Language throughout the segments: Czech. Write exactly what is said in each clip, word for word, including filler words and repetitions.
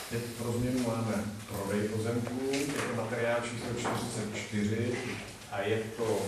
Teď pro změnu máme prodej pozemků, je to materiál číslo čtyřicet čtyři a je to,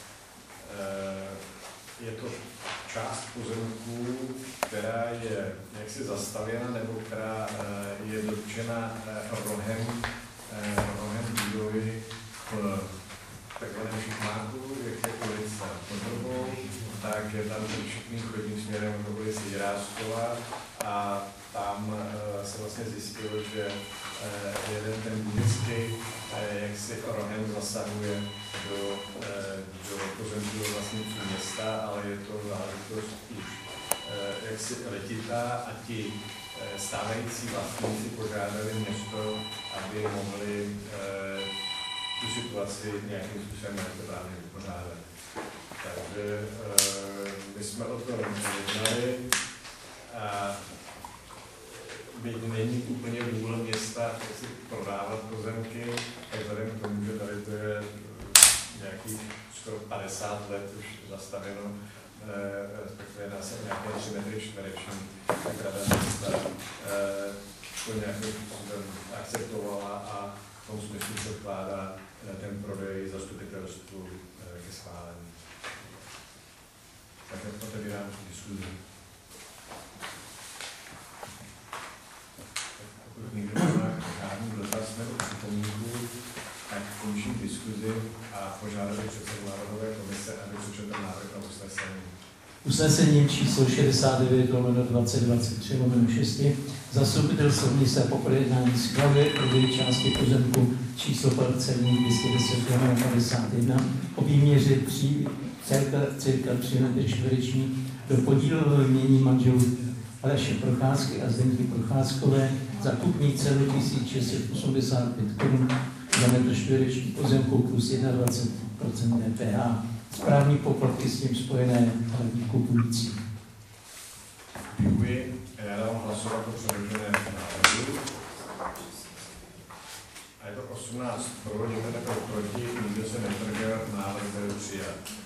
je to část pozemků, která je jaksi zastavěna nebo která je dotčena rohem, rohem budovy v takzvaném šikmáku, jak je ulice pod Vrbou, tak je tam všichni chodní směrem do ulice Jiráskova a tam se vlastně zjistilo, že jeden ten vždycky jaksi rohem zasahuje do, do pozemku do vlastníků města, ale je to záležitost už jaksi letitá a ti stávající vlastníci požádali město, aby mohli tu situaci nějakým způsobem právě vypořádat. Takže my jsme o tom jednali a byť není úplně vůle města si prodávat pozemky, tak vzhledem k tomu, že tady to je nějakých skoro padesát let už zastaveno, respektive dá se nějaké tři metry čtvereční, tak rada města to nějakým způsobem akceptovala a v tom smyslu předkládá ten prodej zastupitelstvu ke schválení. Tak otevírám diskuzi. Pokud někdo má žádný dotaz nebo připomínku, tak končím diskuzi a požádám předsedu Národové komise, aby přečetl návrh na usnesení. Usnesením číslo šedesát devět lomeno dvacet dvacet tři lomeno šest zastupitelstvo města po projednání schvaluje prodej části pozemku číslo parcelní dvě stě deset lomeno padesát jedna o výměře cirka tři metry čtvereční do podílového jmění manželů Aleše Procházky a Zdenky Procházkové za kupní cenu tisíc šest set osmdesát pět korun za metr čtvereční pozemku plus dvacet jedna procent D P H. Správní poplatky s tím spojené hradí kupující. Děkuji. Já dám hlasovat o předloženém návrhu. A je to osmnáct pro, jeden byl proti, nikdo se nezdržel, návrh byl přijat.